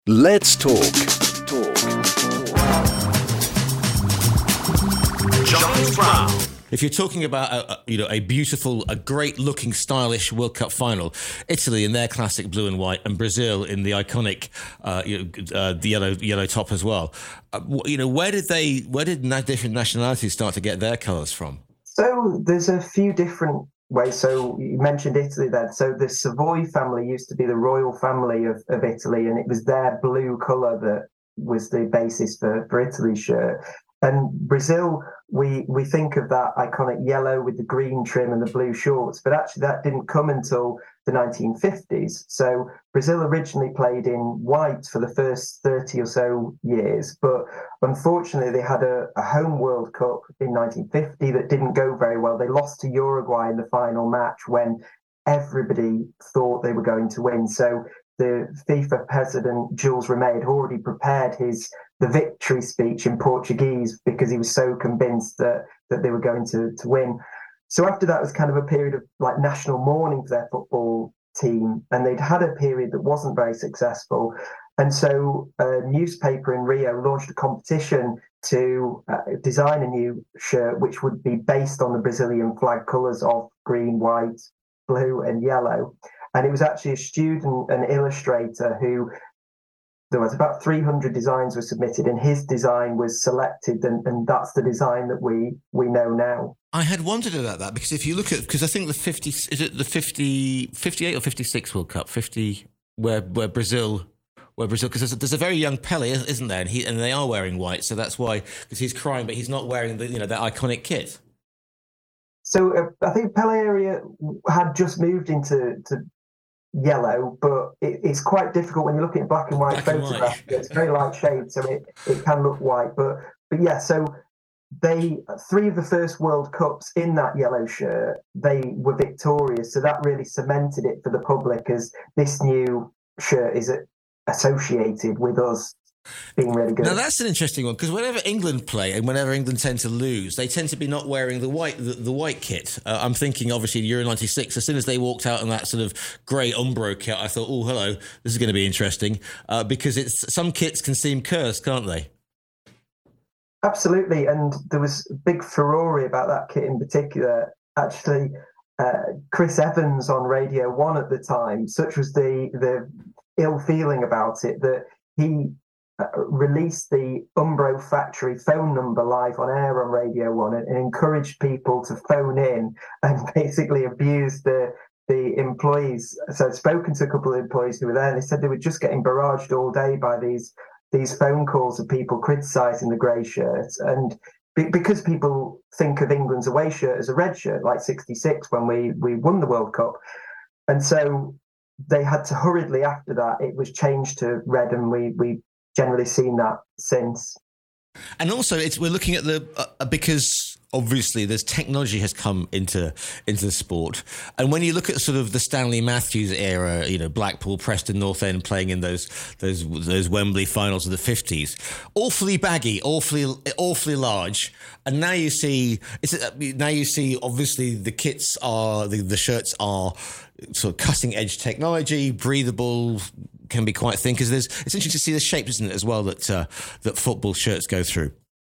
Let's talk. John's Brown. If you're talking about a beautiful, a great-looking, stylish World Cup final, Italy in their classic blue and white, and Brazil in the iconic the yellow top as well. Where did different nationalities start to get their colours from? So there's a few different ways. So you mentioned Italy then. So the Savoy family used to be the royal family of Italy, and it was their blue colour that was the basis for Italy's shirt. And Brazil, we think of that iconic yellow with the green trim and the blue shorts, but actually that didn't come until the 1950s. So Brazil originally played in white for the first 30 or so years, but unfortunately they had a home World Cup in 1950 that didn't go very well. They lost to Uruguay in the final match when everybody thought they were going to win. So the FIFA president, Jules Rimet, had already prepared the victory speech in Portuguese because he was so convinced that they were going to win. So after that was kind of a period of like national mourning for their football team, and they'd had a period that wasn't very successful. And so a newspaper in Rio launched a competition to design a new shirt which would be based on the Brazilian flag colours of green, white, blue and yellow. And it was actually a student, an illustrator, who there was about 300 designs were submitted, and his design was selected, and that's the design that we know now. I had wondered about that because if you look at, because I think the 58 or 56 World Cup, 50 where Brazil, because there's a very young Pele, isn't there? And they are wearing white, so that's why, because he's crying, but he's not wearing that iconic kit. So I think Pele area had just moved into yellow, but it's quite difficult when you look at black and white photographs. It's very light shade, so it can look white. But yeah, so three of the first World Cups in that yellow shirt, they were victorious. So that really cemented it for the public as this new shirt is associated with us being really good. Now that's an interesting one, because whenever England play and whenever England tend to lose, they tend to be not wearing the white kit. I'm thinking obviously Euro 96, as soon as they walked out in that sort of grey Umbro kit, I thought, oh hello, this is going to be interesting, because some kits can seem cursed, can't they? Absolutely, and there was big furore about that kit in particular. Actually, Chris Evans on Radio 1 at the time, such was the ill feeling about it that he released the Umbro factory phone number live on air on Radio 1 and encouraged people to phone in and basically abuse the employees. So I'd spoken to a couple of employees who were there, and they said they were just getting barraged all day by these phone calls of people criticising the grey shirts. And because people think of England's away shirt as a red shirt, like 66 when we won the World Cup. And so they had to hurriedly, after that, it was changed to red, and we generally seen that since. And also, we're looking at because obviously there's technology has come into the sport, and when you look at sort of the Stanley Matthews era, Blackpool, Preston North End playing in those Wembley finals of the 50s, awfully baggy, awfully large, and now you see obviously the kits are the shirts are sort of cutting edge technology, breathable, can be quite thin, because it's interesting to see the shapes, isn't it, as well, that football shirts go through.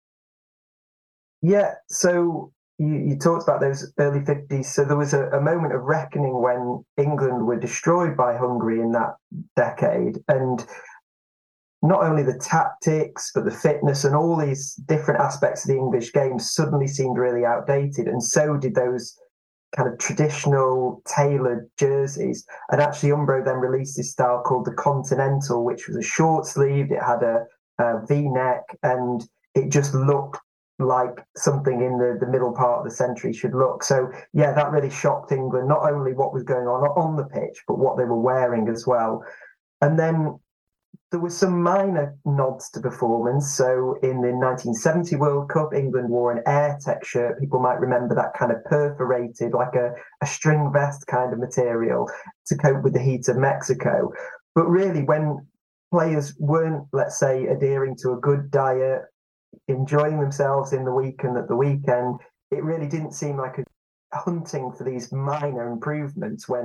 Yeah, so you talked about those early 50s. So there was a moment of reckoning when England were destroyed by Hungary in that decade. And not only the tactics, but the fitness and all these different aspects of the English game suddenly seemed really outdated. And so did those kind of traditional tailored jerseys. And actually Umbro then released this style called the Continental, which was a short sleeved, it had a V-neck, and it just looked like something in the middle part of the century should look. So yeah, that really shocked England, not only what was going on the pitch, but what they were wearing as well. And then there was some minor nods to performance. So in the 1970 World Cup, England wore an Airtech shirt. People might remember that kind of perforated, like a string vest kind of material to cope with the heat of Mexico. But really, when players weren't, let's say, adhering to a good diet, enjoying themselves in the week and at the weekend, it really didn't seem like a hunting for these minor improvements when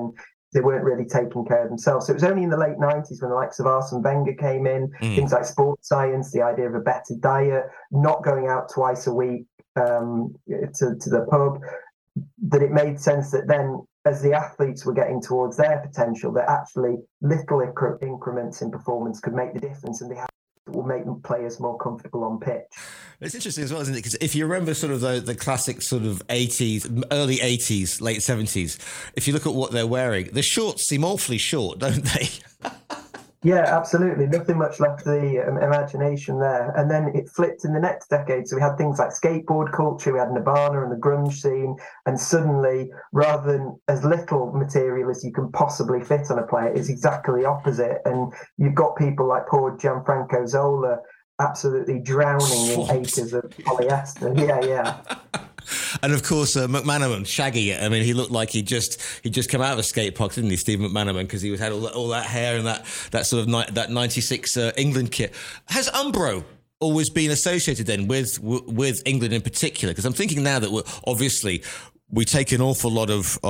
they weren't really taking care of themselves. So it was only in the late 90s when the likes of Arsene Wenger came in, things like sports science, the idea of a better diet, not going out twice a week to the pub, that it made sense that then as the athletes were getting towards their potential, that actually little increments in performance could make the difference, and they will make players more comfortable on pitch. It's interesting as well, isn't it? Because if you remember sort of the classic sort of 80s, early 80s, late 70s, if you look at what they're wearing, the shorts seem awfully short, don't they? Yeah, absolutely. Nothing much left the imagination there. And then it flipped in the next decade. So we had things like skateboard culture, we had Nirvana and the grunge scene. And suddenly, rather than as little material as you can possibly fit on a player, it's exactly the opposite. And you've got people like poor Gianfranco Zola absolutely drowning in acres of polyester. Yeah. And of course, McManaman, Shaggy. I mean, he looked like he just come out of a skate park, didn't he, Steve McManaman? Because he had all that hair and that sort of that '96 England kit. Has Umbro always been associated then with England in particular? Because I'm thinking now that we take an awful lot of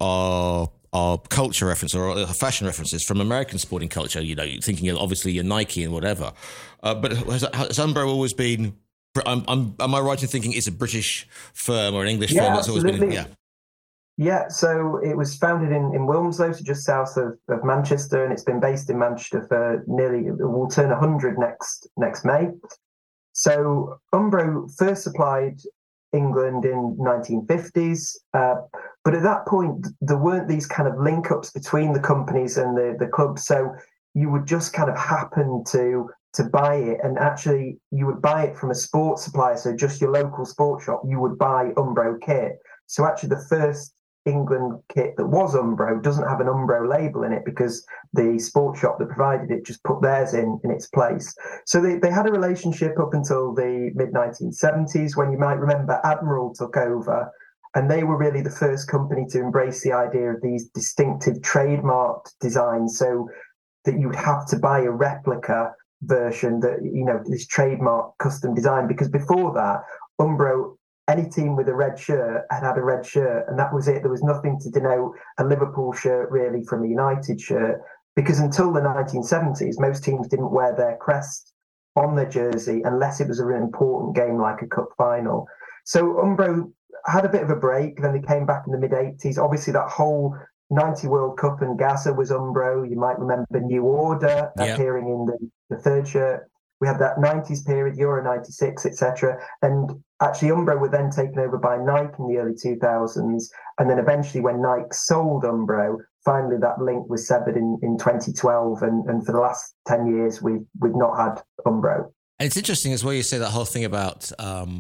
our culture reference or our fashion references from American sporting culture. You know, thinking of obviously your Nike and whatever. But has Umbro always been? Am I right in thinking it's a British firm or an English firm that's absolutely. always been? Yeah, so it was founded in Wilmslow, so just south of Manchester, and it's been based in Manchester for we'll turn 100 next May. So Umbro first supplied England in 1950s, but at that point there weren't these kind of link-ups between the companies and the clubs, so you would just kind of happen to buy it, and actually you would buy it from a sports supplier, so just your local sports shop, you would buy Umbro kit. So actually the first England kit that was Umbro doesn't have an Umbro label in it because the sports shop that provided it just put theirs in its place. So they had a relationship up until the mid-1970s, when you might remember Admiral took over, and they were really the first company to embrace the idea of these distinctive trademarked designs, so that you would have to buy a replica version, that, you know, this trademark custom design, because before that, Umbro, any team with a red shirt had a red shirt, and that was it. There was nothing to denote a Liverpool shirt really from a United shirt, because until the 1970s, most teams didn't wear their crest on their jersey unless it was an important game like a cup final. So Umbro had a bit of a break, then they came back in the mid-80s. Obviously that whole 90 World Cup and Gaza was Umbro. You might remember New Order appearing in the third shirt. We had that 90s period, Euro 96, etc. And actually Umbro were then taken over by Nike in the early 2000s. And then eventually when Nike sold Umbro, finally that link was severed in 2012. And for the last 10 years, we've not had Umbro. And it's interesting as well, you say that whole thing about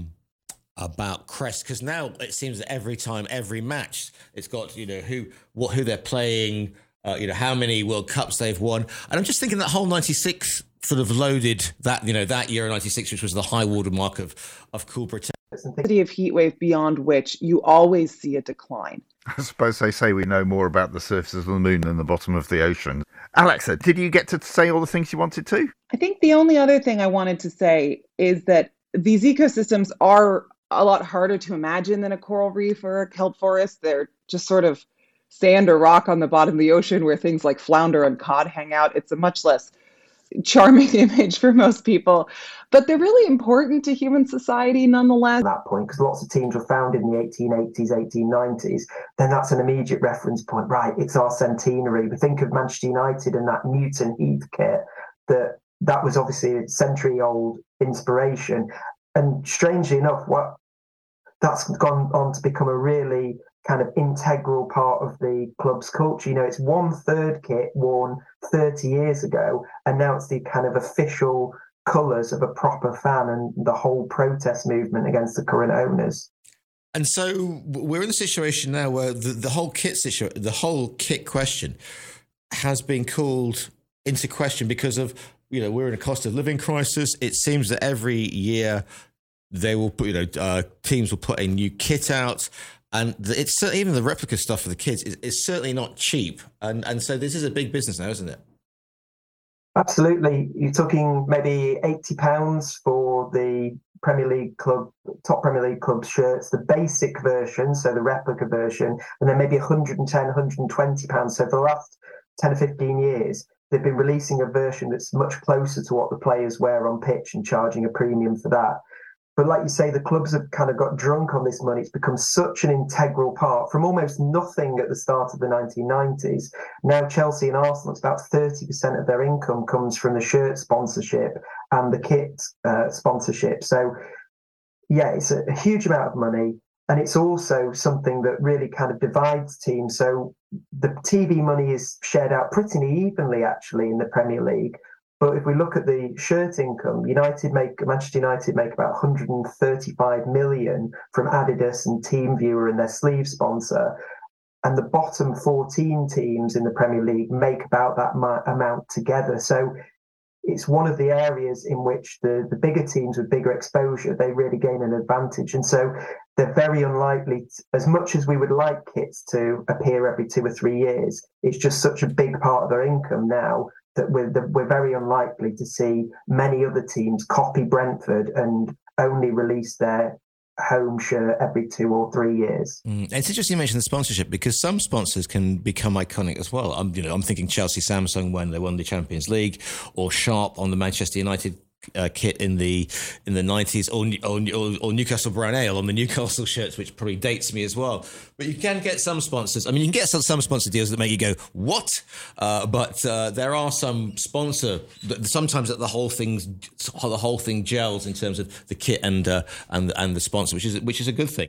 crest, because now it seems that every time, every match, it's got, you know, who they're playing, you know, how many World Cups they've won. And I'm just thinking that whole 96 sort of loaded that, you know, that Euro 96, which was the high watermark of Cool Britannia. City of heat wave beyond which you always see a decline. I suppose they say we know more about the surface of the moon than the bottom of the ocean. Alexa, did you get to say all the things you wanted to? I think the only other thing I wanted to say is that these ecosystems are a lot harder to imagine than a coral reef or a kelp forest. They're just sort of sand or rock on the bottom of the ocean where things like flounder and cod hang out. It's a much less charming image for most people, but they're really important to human society nonetheless. At that point, because lots of teams were founded in the 1880s, 1890s, then that's an immediate reference point. Right, it's our centenary. We think of Manchester United and that Newton Heath kit, that was obviously a century-old inspiration. And strangely enough, that's gone on to become a really kind of integral part of the club's culture. You know, it's 1/3 kit worn 30 years ago, and now it's the kind of official colours of a proper fan and the whole protest movement against the current owners. And so we're in a situation now where the whole kit question has been called into question because of, you know, we're in a cost of living crisis. It seems that every year they will put, you know, teams will put a new kit out, and it's even the replica stuff for the kids is certainly not cheap. And so this is a big business now, isn't it? Absolutely. You're talking maybe £80 for the top Premier League club shirts, the basic version, so the replica version, and then maybe £110, £120. So for the last 10 or 15 years, they've been releasing a version that's much closer to what the players wear on pitch and charging a premium for that. But like you say, the clubs have kind of got drunk on this money. It's become such an integral part from almost nothing at the start of the 1990s. Now Chelsea and Arsenal, it's about 30% of their income comes from the shirt sponsorship and the kit sponsorship. So yeah, it's a huge amount of money. And it's also something that really kind of divides teams. So the TV money is shared out pretty evenly, actually, in the Premier League. But if we look at the shirt income, Manchester United make about 135 million from Adidas and TeamViewer and their sleeve sponsor. And the bottom 14 teams in the Premier League make about that amount together. So it's one of the areas in which the bigger teams with bigger exposure, they really gain an advantage. And so they're very unlikely, as much as we would like kits to appear every 2 or 3 years, it's just such a big part of their income now that we're very unlikely to see many other teams copy Brentford and only release their home shirt every 2 or 3 years. It's interesting you mentioned the sponsorship, because some sponsors can become iconic as well. I'm thinking Chelsea Samsung when they won the Champions League, or Sharp on the Manchester United kit in the 90s, or Newcastle Brown Ale on the Newcastle shirts, which probably dates me as well. But you can get some sponsors. I mean, you can get some sponsor deals that make you go, what? But there are some sponsor sometimes that the whole thing gels in terms of the kit and the sponsor, which is a good thing.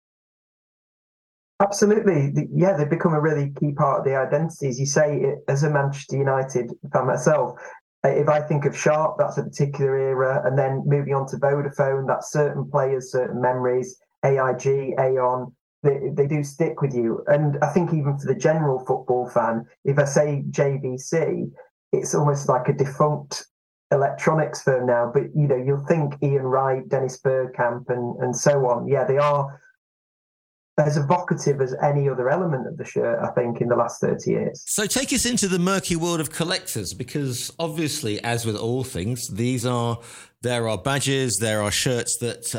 Absolutely. Yeah, they've become a really key part of the identity. As you say, as a Manchester United fan myself, if I think of Sharp, that's a particular era, and then moving on to Vodafone, that's certain players, certain memories, AIG, Aon, they do stick with you. And I think even for the general football fan, if I say JVC, it's almost like a defunct electronics firm now, but you'll think Ian Wright, Dennis Bergkamp, and so on. Yeah, they are as evocative as any other element of the shirt, I think, in the last 30 years. So take us into the murky world of collectors, because obviously, as with all things, there are badges, there are shirts that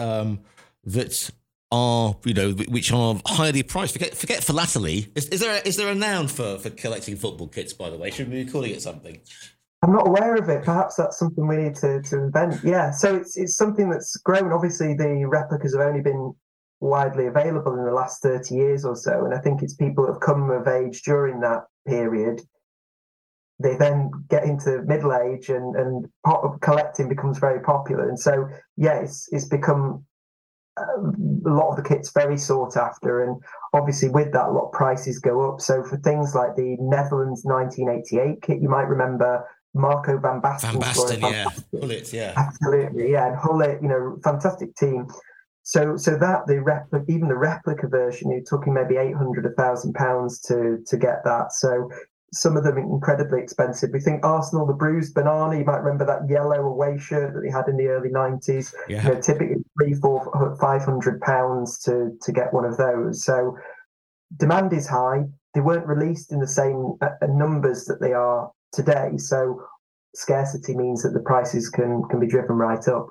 are, which are highly priced. Forget philately. Is there a noun for collecting football kits, by the way? Should we be calling it something? I'm not aware of it. Perhaps that's something we need to invent. Yeah, so it's something that's grown. Obviously, the replicas have only been widely available in the last 30 years or so, and I think it's people that have come of age during that period. They then get into middle age, and collecting becomes very popular, and so it's become a lot of the kits very sought after, and obviously with that a lot of prices go up. So for things like the Netherlands 1988 kit, you might remember Marco van Basten, yeah, Hullet, yeah, absolutely, yeah, and Hullet, fantastic team. So that even the replica version, you're talking maybe £800, £1,000 to get that. So some of them are incredibly expensive. We think Arsenal, the bruised banana, you might remember that yellow away shirt that they had in the early 90s. Yeah. Typically £300, £500 to get one of those. So demand is high. They weren't released in the same numbers that they are today. So scarcity means that the prices can be driven right up.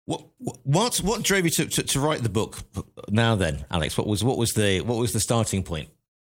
What drove you to write the book now then, Alex? What was the starting point?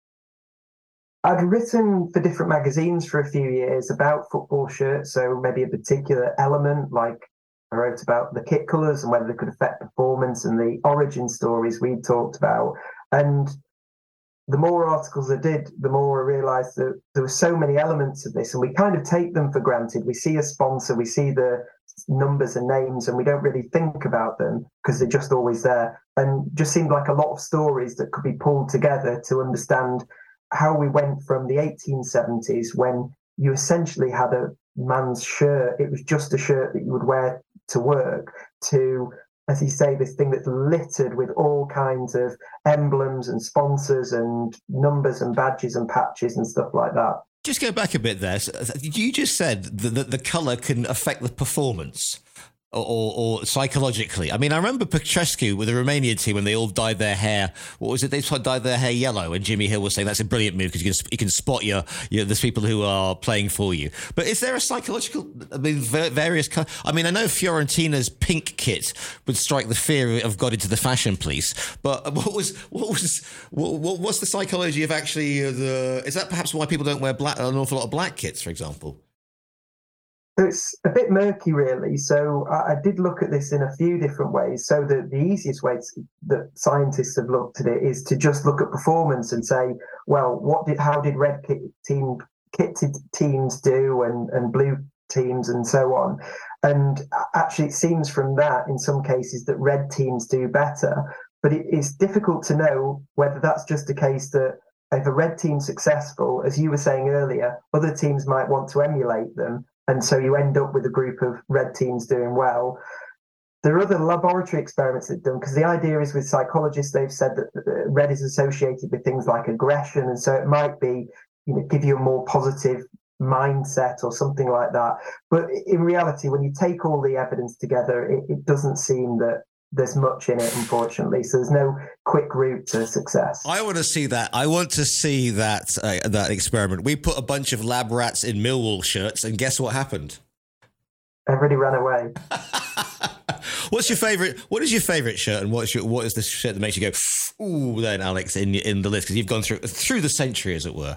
I'd written for different magazines for a few years about football shirts, so maybe a particular element, like I wrote about the kit colours and whether they could affect performance and the origin stories we talked about. And the more articles I did, the more I realised that there were so many elements of this, and we kind of take them for granted. We see a sponsor, we see the numbers and names, and we don't really think about them because they're just always there. And just seemed like a lot of stories that could be pulled together to understand how we went from the 1870s, when you essentially had a man's shirt, it was just a shirt that you would wear to work, to, as you say, this thing that's littered with all kinds of emblems and sponsors and numbers and badges and patches and stuff like that. Just go back a bit there. You just said that the colour can affect the performance. or psychologically? I mean, I remember Petrescu with the Romanian team when they all dyed their hair. What was it? They dyed their hair yellow, and Jimmy Hill was saying that's a brilliant move because you can spot there's people who are playing for you. But is there a psychological? I mean, various. I mean, I know Fiorentina's pink kit would strike the fear of God into the fashion police. But what's the psychology of actually is that perhaps why people don't wear an awful lot of black kits, for example? So it's a bit murky, really. So I did look at this in a few different ways. So the easiest way that scientists have looked at it is to just look at performance and say, well, how did red kitted teams do and blue teams and so on? And actually, it seems from that, in some cases, that red teams do better. But it's difficult to know whether that's just a case that if a red team's successful, as you were saying earlier, other teams might want to emulate them. And so you end up with a group of red teams doing well. There are other laboratory experiments that are done, because the idea is with psychologists, they've said that red is associated with things like aggression. And so it might be, give you a more positive mindset or something like that. But in reality, when you take all the evidence together, it doesn't seem that there's much in it, unfortunately. So there's no quick route to success. I want to see that. I want to see that experiment. We put a bunch of lab rats in Millwall shirts, and guess what happened? Everybody ran away. What is your favorite shirt, and what is the shirt that makes you go, ooh, then, Alex, in the list? Because you've gone through the century, as it were.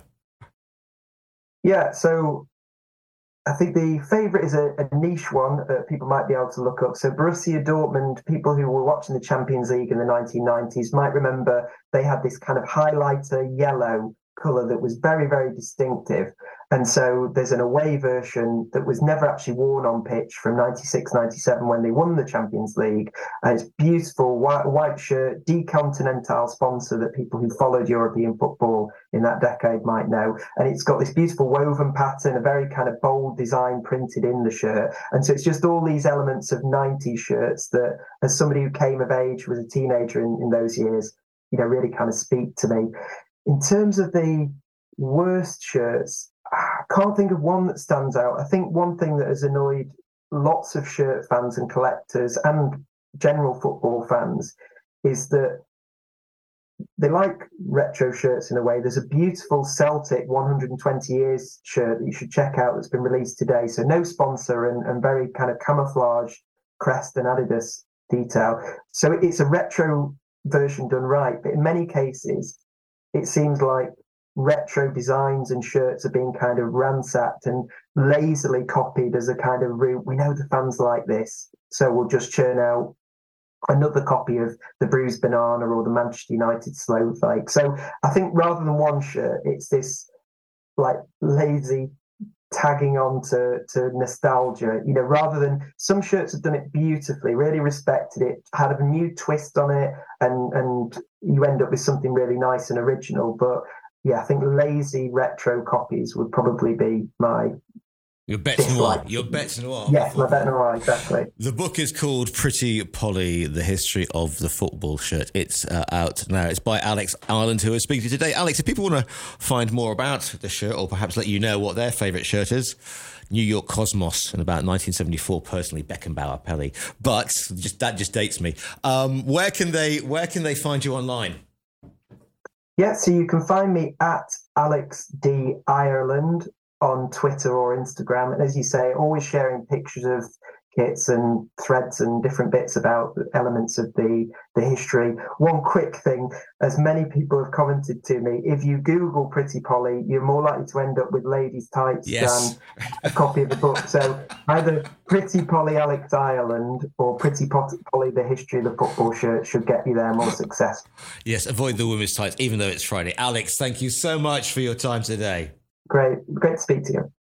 Yeah, so I think the favourite is a niche one that people might be able to look up. So Borussia Dortmund, people who were watching the Champions League in the 1990s might remember they had this kind of highlighter yellow colour that was very, very distinctive. And so there's an away version that was never actually worn on pitch from 96-97 when they won the Champions League. And it's beautiful white shirt, Decontinental sponsor that people who followed European football in that decade might know. And it's got this beautiful woven pattern, a very kind of bold design printed in the shirt. And so it's just all these elements of 90s shirts that, as somebody who came of age, was a teenager in those years, really kind of speak to me. In terms of the worst shirts, I can't think of one that stands out. I think one thing that has annoyed lots of shirt fans and collectors and general football fans is that they like retro shirts in a way. There's a beautiful Celtic 120 years shirt that you should check out that's been released today. So no sponsor and very kind of camouflage crest and Adidas detail. So it's a retro version done right. But in many cases, it seems like retro designs and shirts are being kind of ransacked and lazily copied as a kind of route. We know the fans like this, so we'll just churn out another copy of the Bruised Banana or the Manchester United Snowflake. So I think rather than one shirt, it's this like lazy tagging on to nostalgia, rather than some shirts have done it beautifully, really respected it, had a new twist on it, and you end up with something really nice and original. But yeah, I think lazy retro copies would probably be my Your bête noire. Your bête noire. Yes, my bête noire, exactly. The book is called Pretty Polly, The History of the Football Shirt. It's out now. It's by Alex Ireland, who is speaking to you today. Alex, if people want to find more about the shirt or perhaps let you know what their favourite shirt is, New York Cosmos in about 1974, personally, Beckenbauer Pelé. But that just dates me. Where can they find you online? Yeah, so you can find me at Alex D. Ireland on Twitter or Instagram. And as you say, always sharing pictures of kits and threads and different bits about elements of the history. One quick thing, as many people have commented to me, if you Google Pretty Polly, you're more likely to end up with ladies' tights than a copy of the book. So either Pretty Polly Alex Ireland or Pretty Polly The History of the Football Shirt should get you there more success. Yes, avoid the women's tights, even though it's Friday. Alex, thank you so much for your time today. Great to speak to you.